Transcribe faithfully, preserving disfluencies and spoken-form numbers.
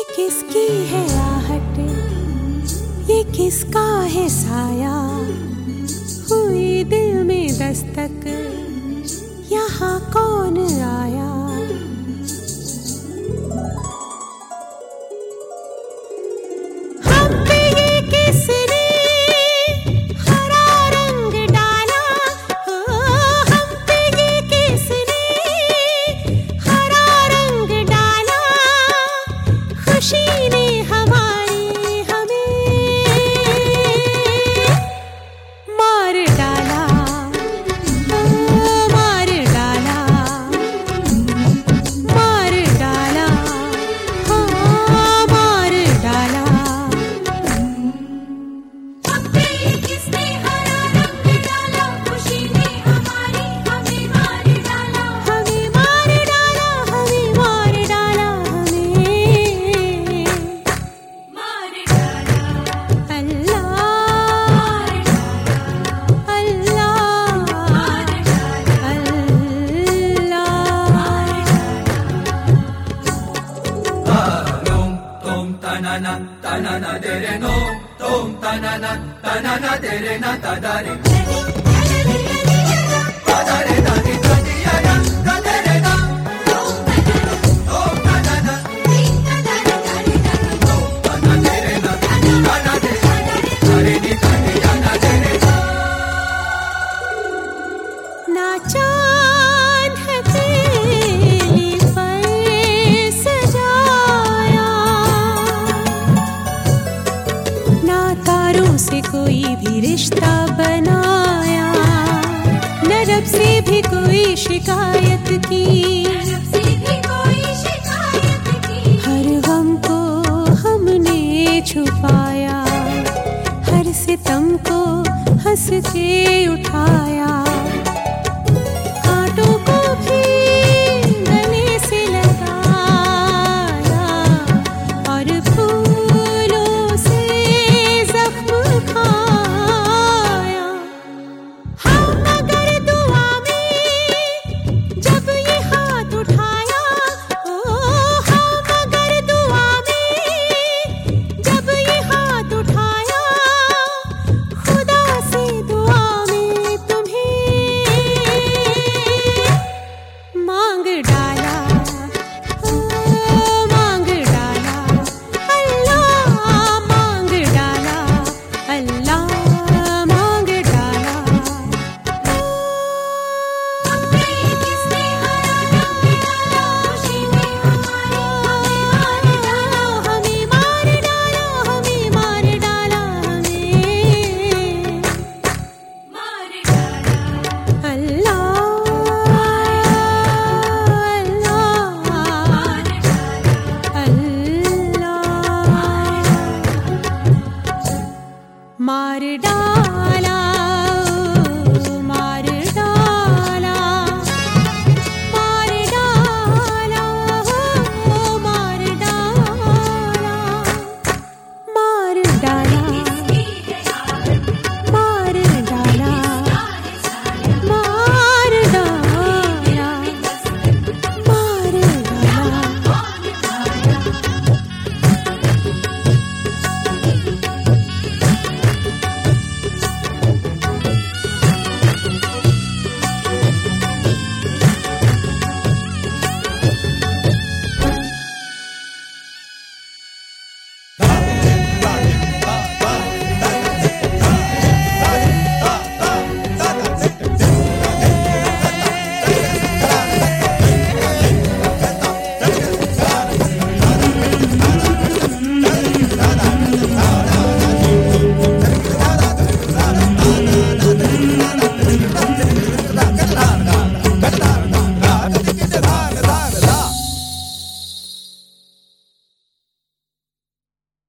किसकी है आहट, ये किसका है साया, हुई दिल में दस्तक, यहाँ कौन आया। हम पे ये किसने हरा रंग डाला, हो हम पे ये किसने हरा रंग डाला, खुशी ने हमारी हमें मार डाला, ओ मार डाला, मार डाला, हाँ मार डाला। हम पे ये किसने हरा रंग डाला, खुशी ने हमारी हमें मार डाला, हमें मार डाला, हमें मार डाला, हमें मार डाला, अल्लाह अल्लाह Tom tanana tanana dere no tom tanana tanana dere na tadare tadare dadi dadi yana tadare na tom tanana tom tanana dere na tanana dere ni tadi yana dere ना चांद है तेरी पर सजाया, ना तारों से कोई भी रिश्ता बनाया, न रब से भी कोई शिकायत की, रब से भी कोई शिकायत की, हर गम को हमने छुपाया, हर सितम को हंस के उठाया।